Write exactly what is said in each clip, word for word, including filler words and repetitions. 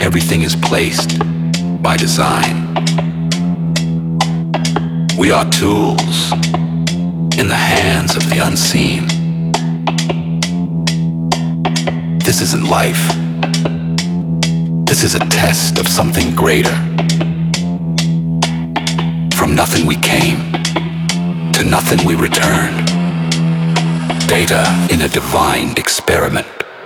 everything is placed by design. We are tools in the hands of the unseen. This isn't life. This is a test of something greater. From nothing we came, to nothing we return. Data in a divine experiment.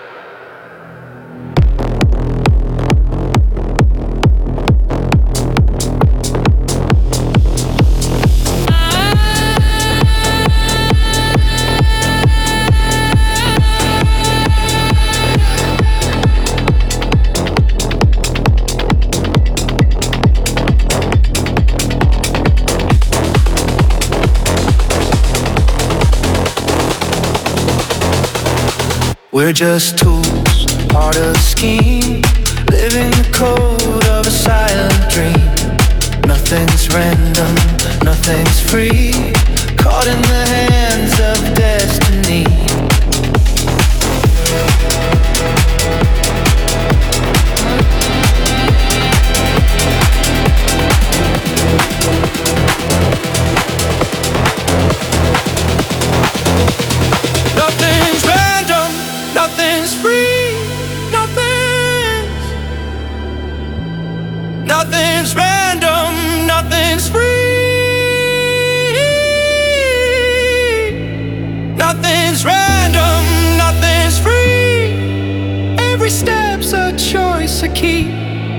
We're just tools, part of the scheme, living the code of a silent dream. Nothing's random, nothing's free, caught in the hands of destiny. Nothing's random, nothing's free, nothing's Nothing's random, nothing's free. Nothing's random, nothing's free. Every step's a choice, a key.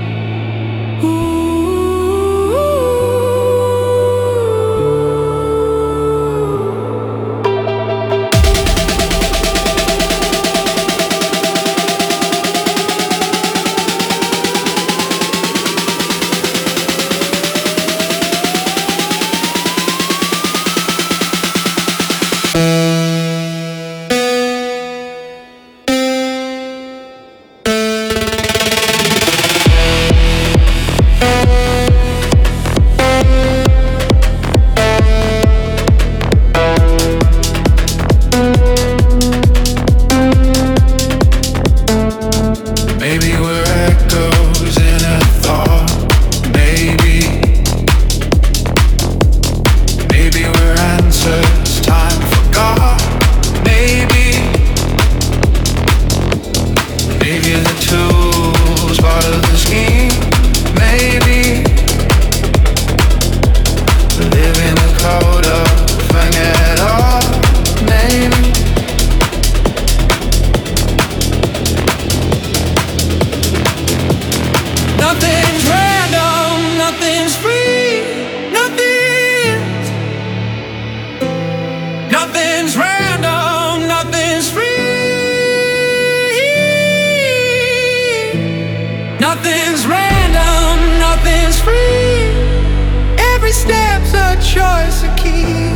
Nothing's random, nothing's free. Every step's a choice, a key.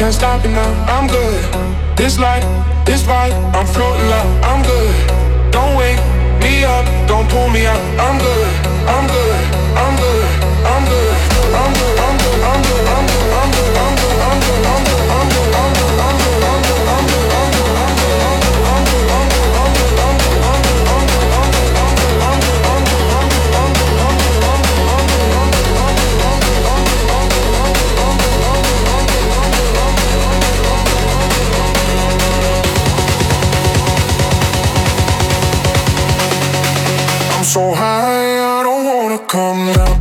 can't stop it now. I'm good. This life, this vibe, I'm floating up. I'm good. Don't wake me up, don't pull me out. I'm good. I'm good. I'm good. I'm good. I'm good. I'm good. I'm good. I'm good. I'm good. I'm good. I'm good. I'm good. I'm good. I'm good. I'm good. I'm good. I'm good. I'm good. So high, I don't wanna come down.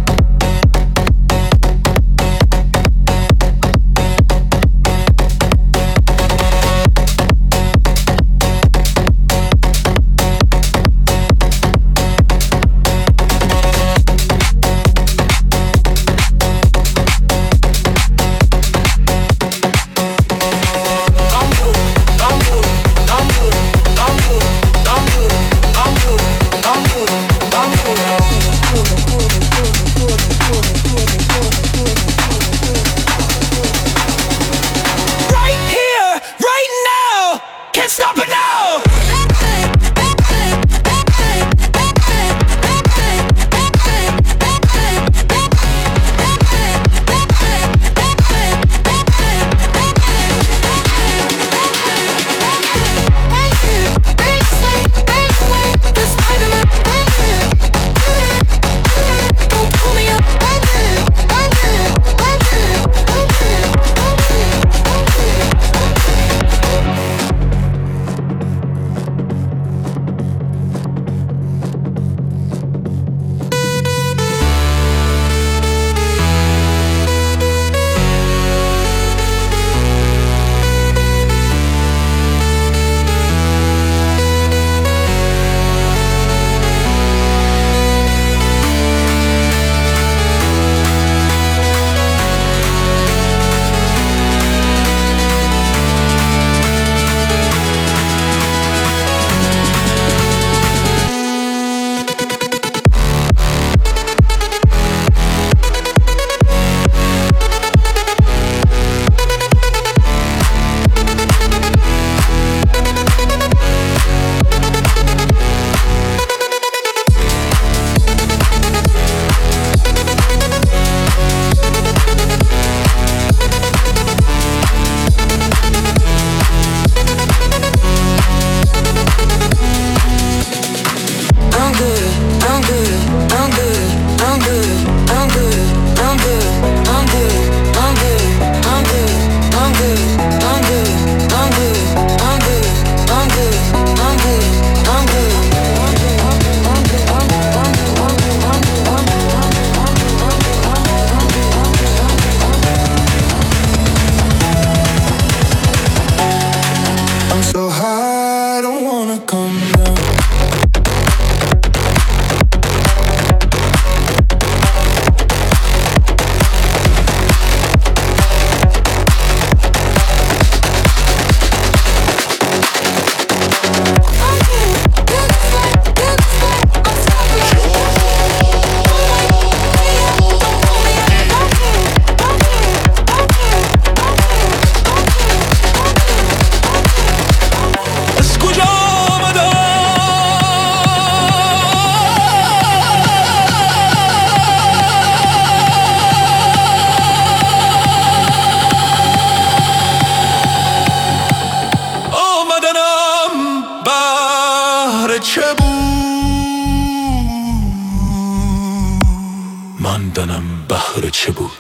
ماندنم بهر چه بود.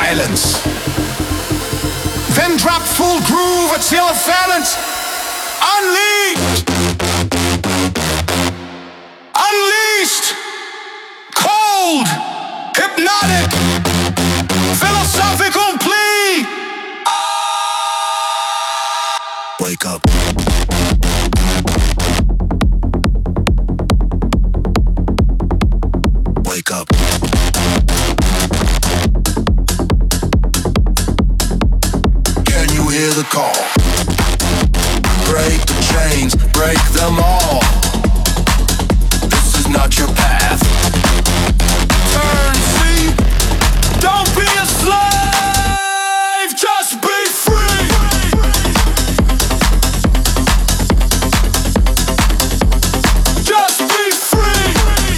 silence. Then drop full groove until a phalanx. Unleashed. Unleashed. Cold. Hypnotic. Philosophical plea. Wake up. Wake up. Can you hear the call? Break the chains, break them all. This is not your path. Turn, see. Don't be a slave, just be free. Just be free.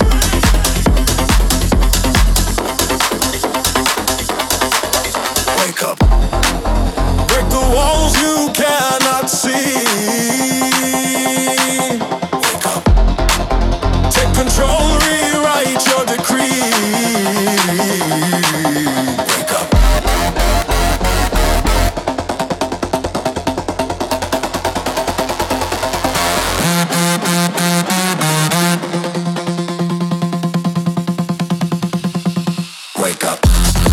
Wake up. Break the walls you cannot see. Wake up. Take control, rewrite your decree. Wake up. Wake up.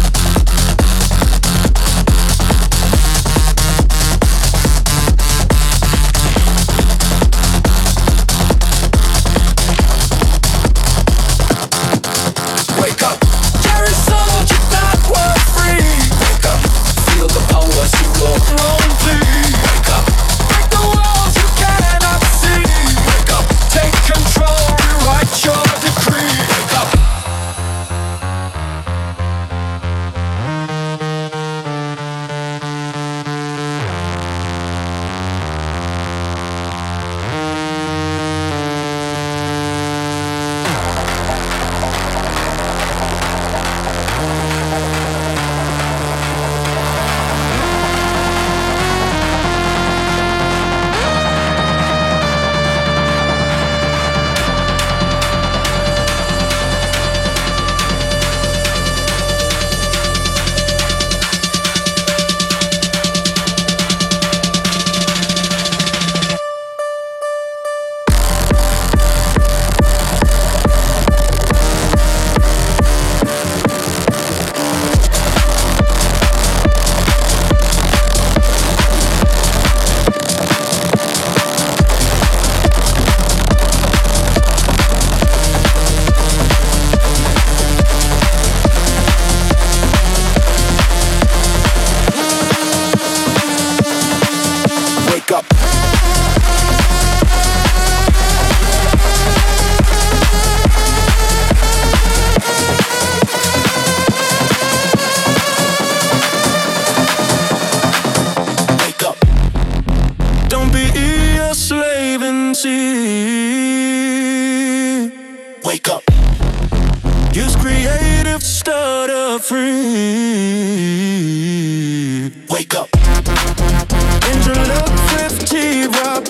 Wake up. Carry soul, you not worth free. Wake up. Feel the power as you go. Lonely. Wake up. Break the walls you cannot see. Wake up. Take control, rewrite your decree. Wake up. Wake up. Wake up. Don't be a slave and see. Wake up. Use creative, stutter free. Wake up. Interlock fifty, rock,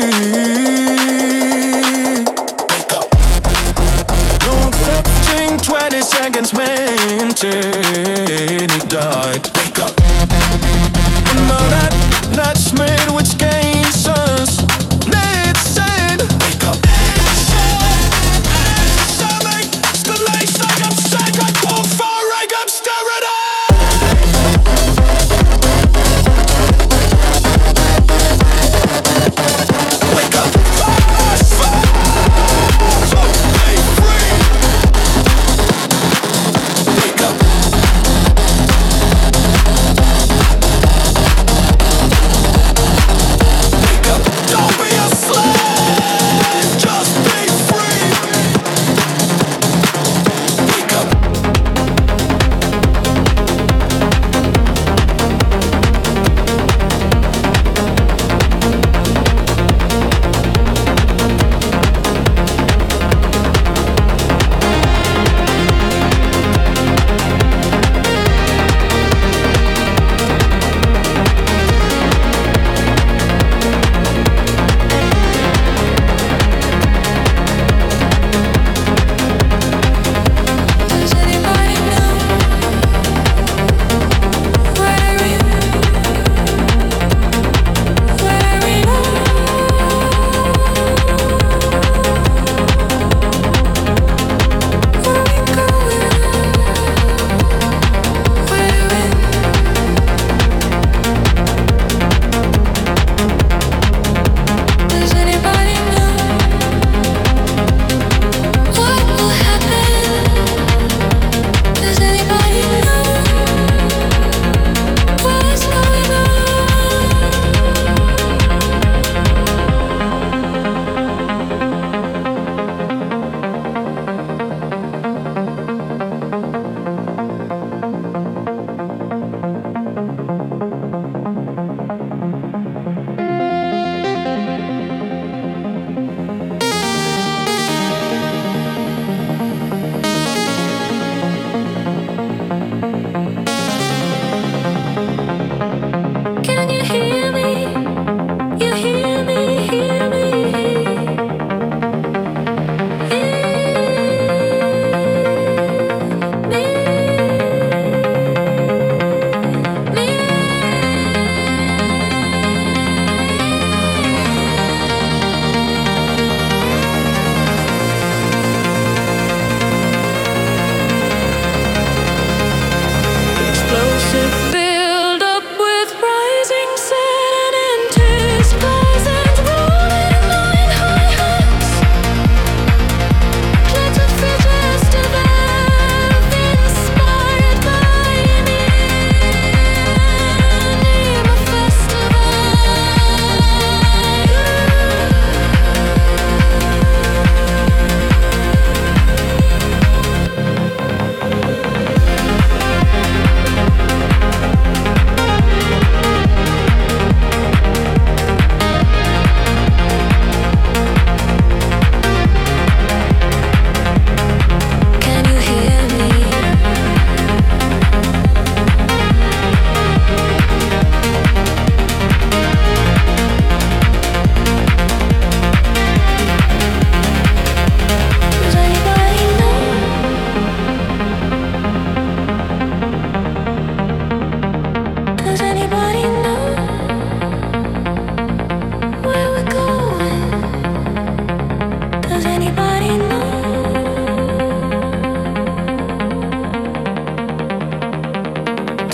please. Wake up. No fifteen, twenty seconds, maintain it died. Wake up. Now that, that's made which gains us. Let's send. Wake up. Something, still like I'm sick, I pull for rank, I'm staring at. Wake up. Wake up.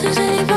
Does anybody